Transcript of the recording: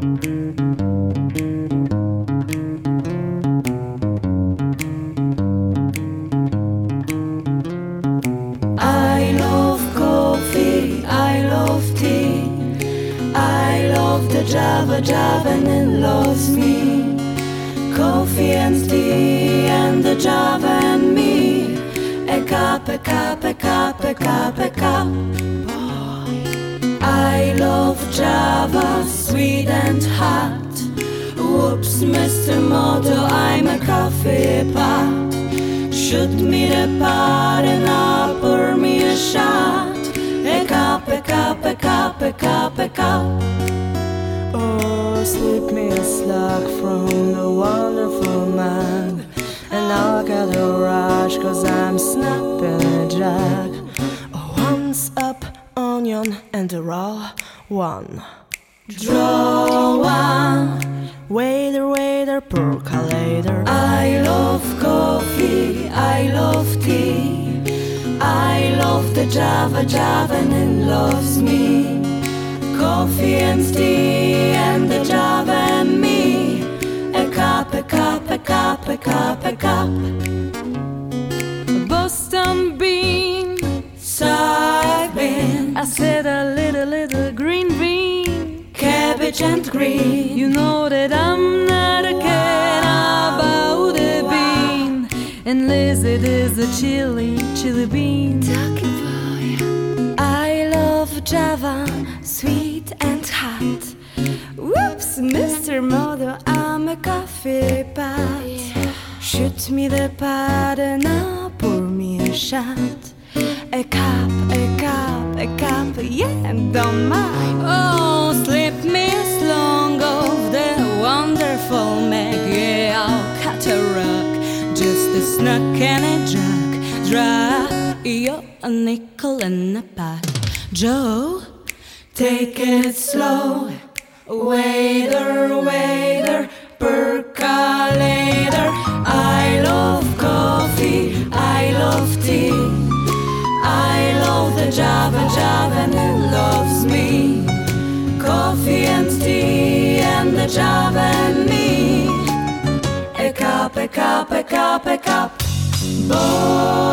I love coffee, I love tea, I love the Java, Javanin loves me. Coffee and tea and the Java and me. A cup, a cup, a cup, a cup, a cup. I love Java, sweet and hot. Whoops, Mr. Moto, I'm a coffee pot. Shoot me the pot and I'll pour me a shot. A cup, a cup, a cup, a cup, a cup. Oh, slip me a slug from the wonderful mug, and I'll get a rush, 'cause I'm snapping a jug. Once up, onion and a raw one. Draw one. Waiter, waiter, percolator. I love coffee, I love tea, I love the Java, Javanin loves me. Coffee and tea and the Java and me. A cup, a cup, a cup, a cup, a cup. Boston bean, Soybean, I said a little green bean. cabbage and green. You know that I'm not a cat about a bean. And lizard is a chili bean. Ducky boy. I love Java, sweet and hot. Whoops, Mr. Moto, I'm a coffee pot. Shoot me the pot and I'll pour me a shot. A cup, a cup, a cup, yeah, don't mind. Oh, slip me a slung of the wonderful Meg. Yeah, I'll cut a rug, just a snack and a jug. Drop you a nickel and a pot. Joe, Take it slow. Waiter, waiter, percolator. I love coffee, I love tea, I love the Java, Javanin loves me. Coffee and tea and the Java and me. A cup, a cup, a cup, a cup. Boy.